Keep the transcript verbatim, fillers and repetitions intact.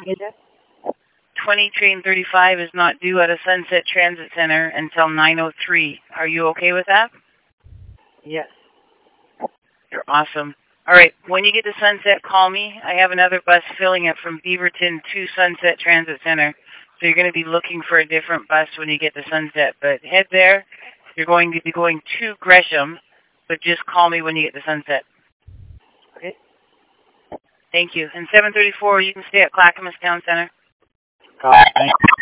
twenty train thirty-five is not due at a Sunset Transit Center until nine oh three. Are you okay with that? Yes. You're awesome. All right, when you get to Sunset, call me. I have another bus filling it from Beaverton to Sunset Transit Center. So you're going to be looking for a different bus when you get to Sunset. But head there. You're going to be going to Gresham, but just call me when you get to Sunset. Okay. Thank you. And seven thirty-four, you can stay at Clackamas Town Center. Got it. Thank you.